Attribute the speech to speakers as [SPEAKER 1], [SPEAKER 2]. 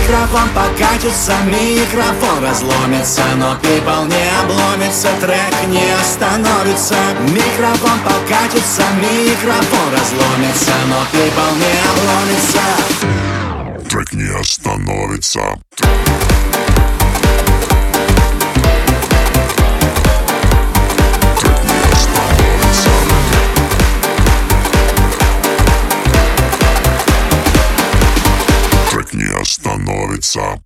[SPEAKER 1] Микрофон покатится, микрофон разломится, но people не обломится, трек не остановится. Микрофон покатится, микрофон разломится, но people не обломится,
[SPEAKER 2] трек не остановится.